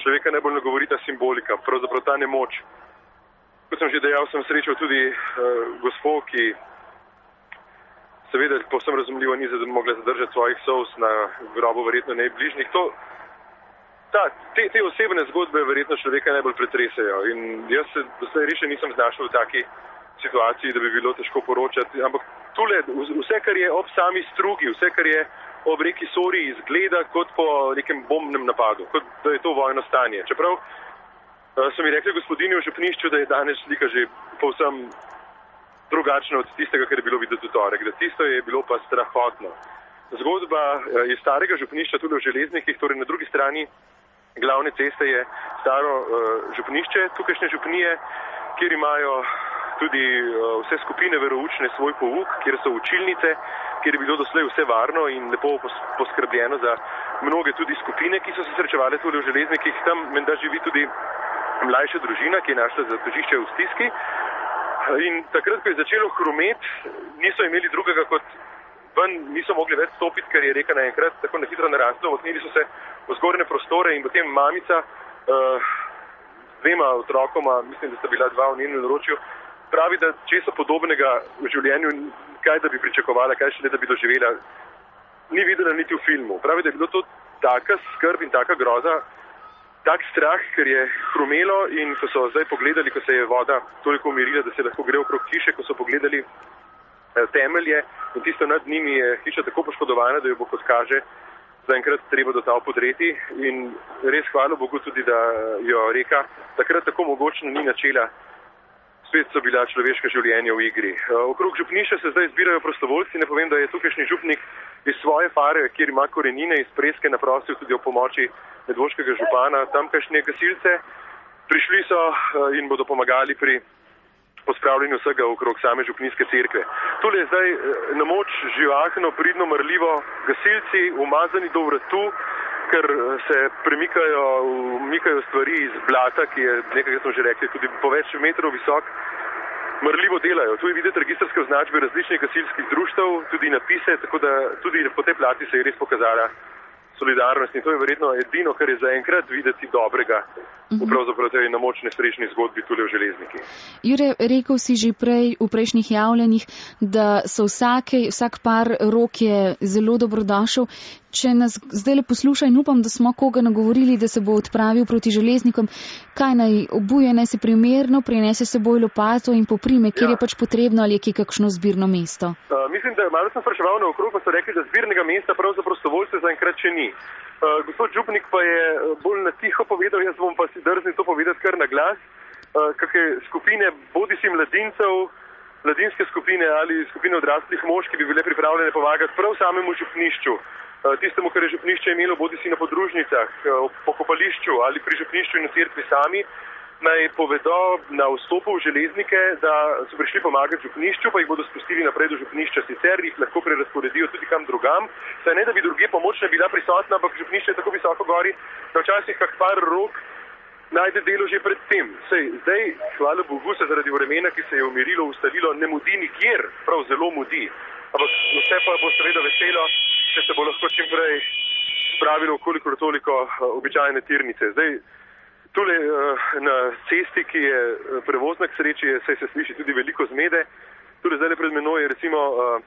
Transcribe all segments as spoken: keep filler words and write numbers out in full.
človeka najbolj nagovori ta simbolika, pravzaprav ta nemoč. Kot sem že dejal, sem srečal tudi uh, gospo, ki seveda povsem razumljivo ni mogla zadržati svojih solz na grobu verjetno najbližnjih. To, ta, te, te osebne zgodbe verjetno človeka najbolj pretresajo in jaz se doslej res nisem znašel v taki situaciji, da bi bilo težko poročati, ampak tule, vse, kar je ob sami strugi, vse, kar je ob reki Sori, izgleda kot po nekem bombnem napadu, kot da je to vojno stanje. Čeprav so mi rekli gospodini v župnišču, da je danes slika že povsem drugačna od tistega, kar je bilo videti v torek, da tisto je bilo pa strahotno. Zgodba iz starega župnišča tudi v Železnikih, torej na drugi strani glavne ceste je staro uh, župnišče, tukajšnje župnije, kjer imajo tudi uh, vse skupine veroučne svoj pouk, kjer so učilnice, kjer je bilo doslej vse varno in lepo poskrbljeno za mnoge tudi skupine, ki so se srečevali tudi v Železnikih. Tam menda živi tudi mlajša družina, ki je našla zatočišče v stiski. In takrat, ko je začelo hrumeti, niso imeli drugega kot ven, niso mogli več stopiti, ker je reka naenkrat tako na hitro narasla, odnili so se v zgornje prostore in potem mamica uh, dvema otrokoma, mislim, da sta bila dva v njenem naročju, pravi, da česa podobnega v življenju, kaj da bi pričakovala, kaj šele da bi doživela, ni videla niti v filmu. Pravi, da je bilo to taka skrb in taka groza, tak strah, ker je hrumelo in ko so zdaj pogledali, ko se je voda toliko umirila, da se lahko gre okrog hiše, ko so pogledali eh, temelje in tisto nad njimi je hiša tako poškodovana, da jo bo, kot kaže, zaenkrat treba do tal podreti in res hvala Bogu tudi, da jo reka takrat tako mogočno ni načela. Spet so bila človeška življenja v igri. Okrog župnišča se zdaj zbirajo prostovoljci. Ne povem, da je tukajšnji župnik iz svoje fare, kjer ima korenine iz Preske, naprosil tudi o pomoči medvoškega župana, tamkajšnje gasilce. Prišli so in bodo pomagali pri pospravljanju vsega okrog same župnijske cerkve. Tole je zdaj na moč živahno, pridno, marljivo gasilci, umazani do vratu, ker se premikajo, umikajo stvari iz blata, ki je, nekaj smo že rekli, tudi po več metrov visok, marljivo delajo. Tu je videti registrske označbe različnih gasilskih društev, tudi napise, tako da tudi po tej plati se je res pokazala solidarnost in to je verjetno edino, kar je zaenkrat videti dobrega v pravzaprav tej na moč nesrečni zgodbi tule v Železnikih. Jure, rekel si že prej v prejšnjih javljanjih, da so vsake, vsak par rok je zelo dobrodošel. Če nas zdaj le posluša in upam, da smo koga nagovorili, da se bo odpravil proti Železnikom, kaj naj obuje, naj se primerno prinese seboj lopato in poprime, kjer ja. je pač potrebno ali je kje kakšno zbirno mesto? Uh, mislim, da malo sem spraševal na okrog, pa so rekli, da zbirnega mesta prav za prostovoljce zaenkrat še ni. Uh, gospod župnik pa je bolj na tiho povedal, jaz bom pa si drznil to povedati kar na glas, uh, kakšne skupine, bodi si mladincev, mladinske skupine ali skupine odraslih mož, ki bi bile pripravljene pomagati prav samemu župnišču. Tistemu, kar je župnišče imelo, bodi si na podružnicah, po kopališču ali pri župnišču in na cerkvi sami, naj povedo na vstopu v Železnike, da so prišli pomagati župnišču, pa jih bodo spustili naprej do župnišča. Sicer jih lahko prerasporedijo tudi kam drugam. Saj ne, da bi druge pomoč ne bila prisotna, ampak župnišče je tako visoko gori, da včasih kak par rok najde delo že pred tem. Sej, zdaj, hvala Bogu, se zaradi vremena, ki se je umirilo, ustalilo, ne mudi nikjer, prav zelo mudi. Ampak vse pa bo seveda veselo, če se bo lahko čim prej spravilo kolikor toliko običajne tirnice. Zdaj, tule na cesti, ki je prevozna k sreči, se, se sliši tudi veliko zmede. Tule zdaj pred menoj je recimo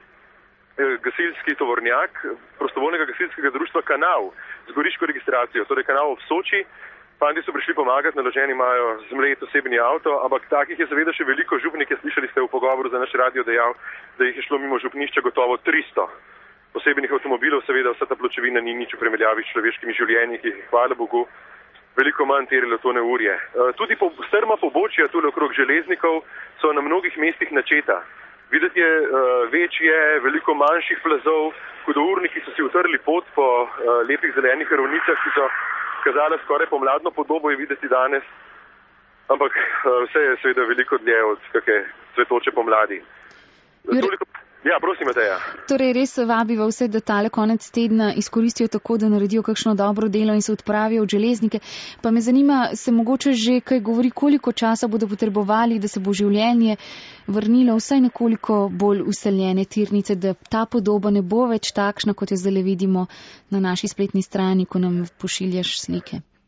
gasilski tovornjak prostovoljnega gasilskega društva Kanal z goriško registracijo, torej Kanal ob Soči. Fandi so prišli pomagati, naloženi imajo zmlet osebni avto, ampak takih je seveda še veliko. Župnik je, slišali ste v pogovoru za naš radio dejal, da jih je šlo mimo župnišča gotovo tristo osebnih avtomobilov, seveda vsa ta pločevina ni nič v primerjavi s človeškimi življenji, ki jih, hvala Bogu, veliko manj terilo to neurje. Tudi po, strma pobočja tule okrog Železnikov so na mnogih mestih načeta. Videti je uh, večje, veliko manjših plazov, hudourniki so si utrli pot po uh, lepih zelenih ravnicah, ki so kazala skoraj pomladno podobo je videti danes, ampak vse je seveda veliko dlje od kakšne cvetoče pomladi. Toliko... Ja, prosim, Mateja. Torej, res vabiva vse, da tale konec tedna izkoristijo tako, da naredijo kakšno dobro delo in se odpravijo v Železnike. Pa me zanima, se mogoče že kaj govori, koliko časa bodo potrebovali, da se bo življenje vrnilo vsaj nekoliko bolj useljene tirnice, da ta podoba ne bo več takšna, kot jo zdaj vidimo na naši spletni strani, ko nam pošiljaš slike.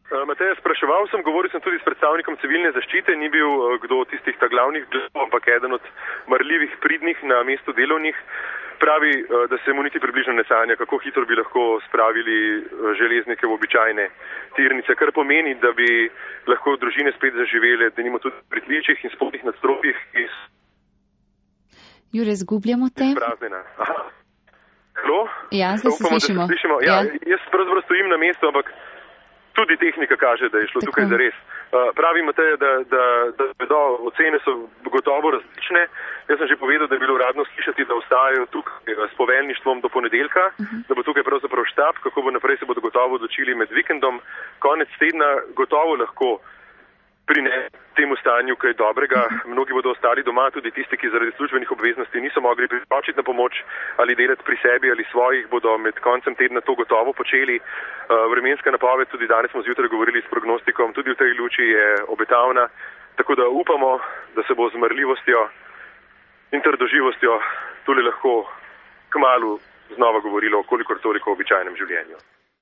Matej, spraševal sem, govoril sem tudi s predstavnikom civilne zaščite, ni bil kdo od tistih ta glavnih glav, ampak eden od marljivih pridnih na mestu delovnih. Pravi, da se mu niti približno ne sanja, kako hitro bi lahko spravili železnike v običajne tirnice, kar pomeni, da bi lahko družine spet zaživele, da nimo tudi pri tličih in spodnjih nadstropjih iz... Jure, zgubljamo te? Izpraznjena. Aha. Halo? Ja, zdaj se slišimo. Se slišimo. Ja, ja. Jaz pravzaprav stojim na mestu, ampak tudi tehnika kaže, da je šlo Tako. tukaj za res. Uh, pravimo te, da, da, da vedo, ocene so gotovo različne. Jaz sem že povedal, da je bilo uradno slišati, da ostajajo tukaj s poveljništvom do ponedeljka, uh-huh. da bo tukaj pravzaprav štab, kako bo naprej se bodo gotovo odločili med vikendom. Konec tedna gotovo lahko prine temu stanju kaj dobrega. Mnogi bodo ostali doma, tudi tisti, ki zaradi službenih obveznosti niso mogli priskočiti na pomoč ali delati pri sebi ali svojih, bodo med koncem tedna to gotovo počeli. Vremenska napoved, tudi danes smo zjutraj govorili s prognostikom, tudi v tej luči je obetavna, tako da upamo, da se bo z marljivostjo in trdoživostjo tudi lahko kmalu znova govorilo o kolikor toliko običajnem življenju.